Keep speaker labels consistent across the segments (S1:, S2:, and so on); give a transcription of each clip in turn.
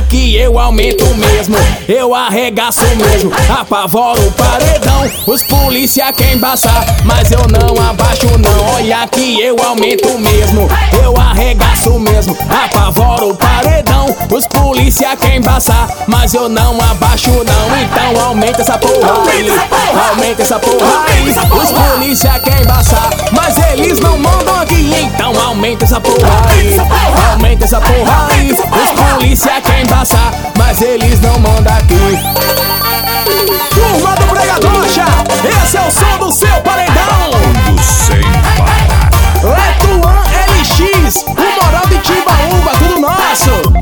S1: que eu aumento mesmo, eu arregaço mesmo, apavoro o paredão. Os polícia quer embaçar, mas eu não abaixo não. Olha que eu aumento mesmo, eu arregaço mesmo, apavoro o paredão. Os polícia quer embaçar, mas eu não abaixo não. Então aumenta essa porra aí, aumenta essa porra aí. Os polícia quer embaçar, mas eles não mandam aqui. Então aumenta essa porra aí, aumenta essa porra aí. Os polícia quer embaçar, mas eles não mandam aqui. Turma do Bregadocha, esse é o som do seu paredão.
S2: Tudo sem parar.
S1: Letuan LX, o moral de Timbaúba, tudo nosso.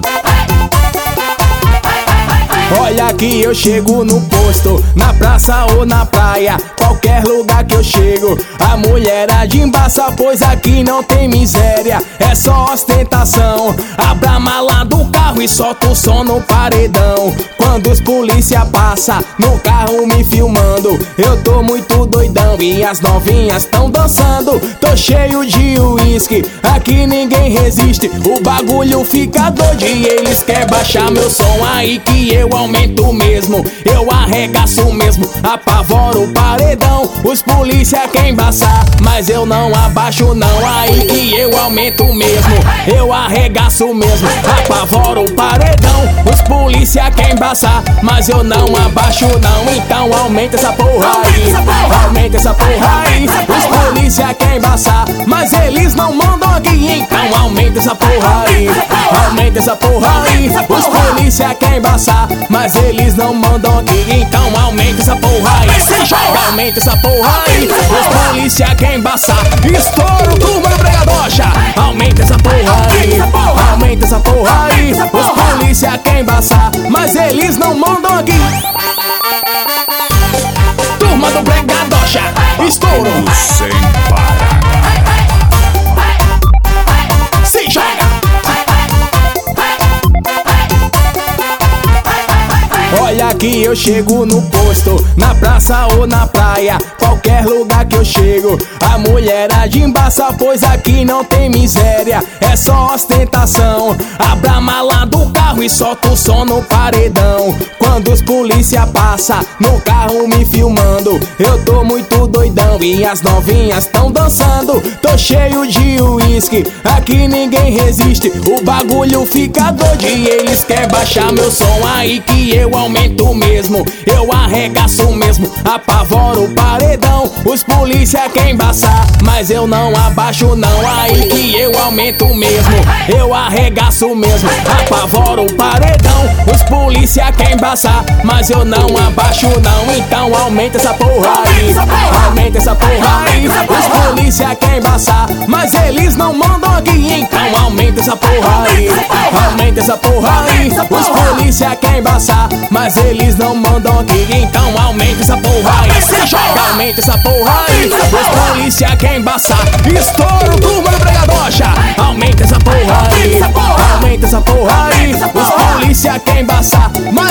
S1: Olha que eu chego no posto, na praça ou na praia, qualquer lugar que eu chego, a mulherada embaça, pois aqui não tem miséria, é só ostentação. Abra a mala do carro e solta o som no paredão. Quando os polícia passa no carro me filmando, eu tô muito doidão e as novinhas tão dançando. Tô cheio de uísque, aqui ninguém resiste, o bagulho fica doido e eles querem baixar meu som. Aí que eu aumento mesmo, eu arregaço mesmo, apavoro o paredão. Os polícia quer embaçar, mas eu não abaixo não. Aí que eu aumento mesmo, eu arregaço mesmo, apavoro o paredão. Os polícia quer embaçar, mas eu não abaixo não. Então aumenta essa porra aí, aumenta essa porra aí. Os polícia quer embaçar, mas eles não mandam aqui. Então aumenta essa porra aí, aumenta essa porra aí. Os polícia quer embaçar, mas eles não mandam aqui. Então aumenta essa porra aí, se joga, aumenta essa porra aí. Os polícia quer embaçar, estouro, turma do Bregadocha. Aumenta essa porra aí, aumenta essa porra aí. Os polícia quer embaçar, mas eles não mandam aqui. Turma do Bregadocha, estouro,
S2: Tudo sem parar.
S1: se joga. Olha que eu chego no posto, na praça ou na praia, qualquer lugar que eu chego, a mulherada embaça, pois aqui não tem miséria, é só ostentação. Abra a mala do carro e solta o som no paredão. Quando os polícia passa no carro me filmando, eu tô muito doidão e as novinhas tão dançando. Tô cheio de uísque, aqui ninguém resiste, o bagulho fica doido e eles querem baixar meu som. Aí que eu aumento mesmo, eu arregaço mesmo, apavoro o paredão. Os polícia quer embaçar, mas eu não abaixo não. Aí que eu aumento mesmo, eu arregaço mesmo, apavoro o paredão. Os polícia quer embaçar, mas eu não abaixo não. Então aumenta essa porra aí, aumenta essa porra aí. Os polícia quer embaçar, mas eles não mandam aqui. Então aumenta essa porra aí, aumenta essa porra aí. Os polícia quer embaçar, mas eles não mandam aqui. Então aumenta essa porra aí, se joga, aumenta essa porra aí. Os polícia quer embaçar, estouro, turma do Bregadocha. Aumenta essa porra aí, aumenta essa porra aí. Os polícia quer embaçar, mas